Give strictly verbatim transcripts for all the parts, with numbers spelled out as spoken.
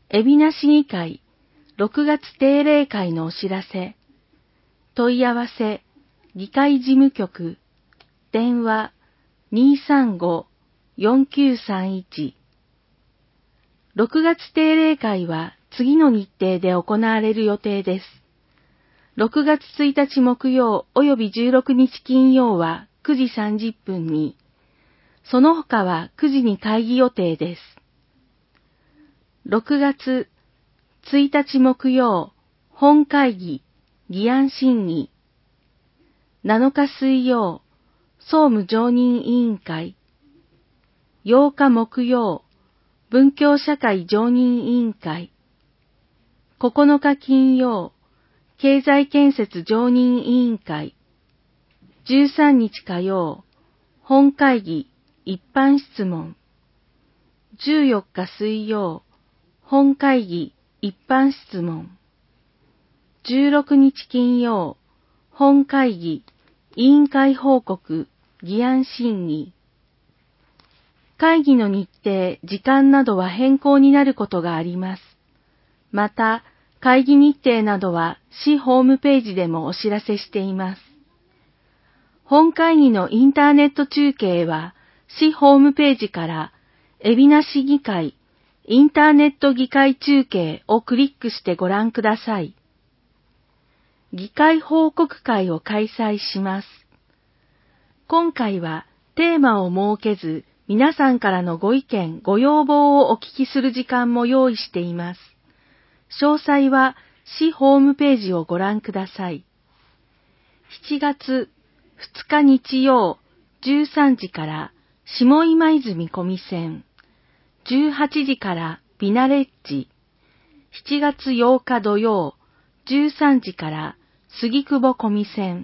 海老名市議会ろくがつ定例会のお知らせ。問い合わせ、議会事務局、電話 にーさんご よんきゅうさんいち。ろくがつ定例会は次の日程で行われる予定です。ろくがつついたち木曜及びじゅうろくにち金曜はくじさんじゅっぷんに、その他はくじに会議予定です。ろくがつついたち木曜、本会議、議案審議。なのか水曜、総務常任委員会。ようか木曜、文教社会常任委員会。ここのか金曜、経済建設常任委員会。じゅうさんにち火曜、本会議、一般質問。じゅうよっか水曜、本会議、一般質問。じゅうろくにち金曜、本会議、委員会報告、議案審議。会議の日程、時間などは変更になることがあります。また、会議日程などは市ホームページでもお知らせしています。本会議のインターネット中継は、市ホームページから、海老名市議会、インターネット議会中継をクリックしてご覧ください。議会報告会を開催します。今回はテーマを設けず、皆さんからのご意見、ご要望をお聞きする時間も用意しています。詳細は市ホームページをご覧ください。しちがつふつか日曜じゅうさんじから下今泉小見線、じゅうはちじからビナレッジ、しちがつようか土曜じゅうさんじから杉久保小見線。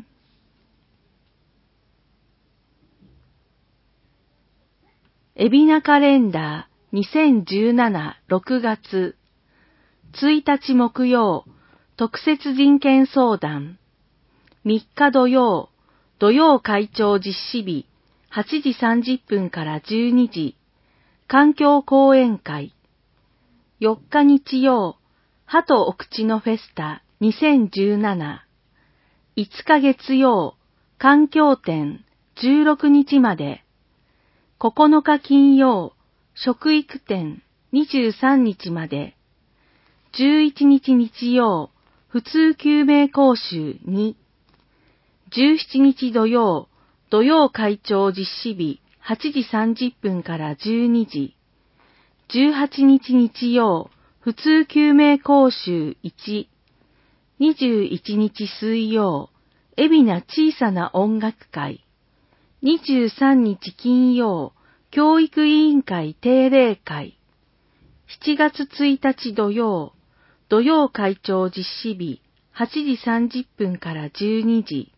海老名カレンダーにせんじゅうななろくがつついたち木曜特設人権相談。みっか土曜土曜会長実施日はちじさんじゅっぷんからじゅうにじ環境講演会。よっか日曜歯とお口のフェスタにせんじゅうなな。いつか月曜環境展じゅうろくにちまで。ここのか金曜食育展にじゅうさんにちまで。じゅういちにち日曜普通救命講習に。じゅうしちにち土曜土曜会長実施日はちじさんじゅっぷんからじゅうにじ。じゅうはちにち日曜普通救命講習いち。にじゅういちにち水曜海老名小さな音楽会。にじゅうさんにち金曜教育委員会定例会。しちがつついたち土曜土曜会長実施日はちじさんじゅっぷんからじゅうにじ。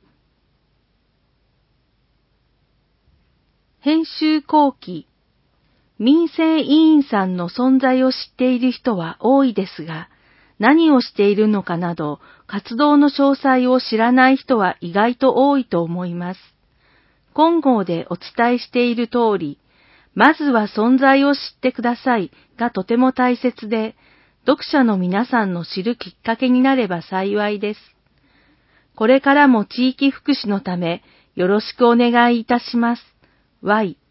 編集後期。民生委員さんの存在を知っている人は多いですが、何をしているのかなど、活動の詳細を知らない人は意外と多いと思います。今号でお伝えしている通り、まずは存在を知ってくださいがとても大切で、読者の皆さんの知るきっかけになれば幸いです。これからも地域福祉のためよろしくお願いいたします。Y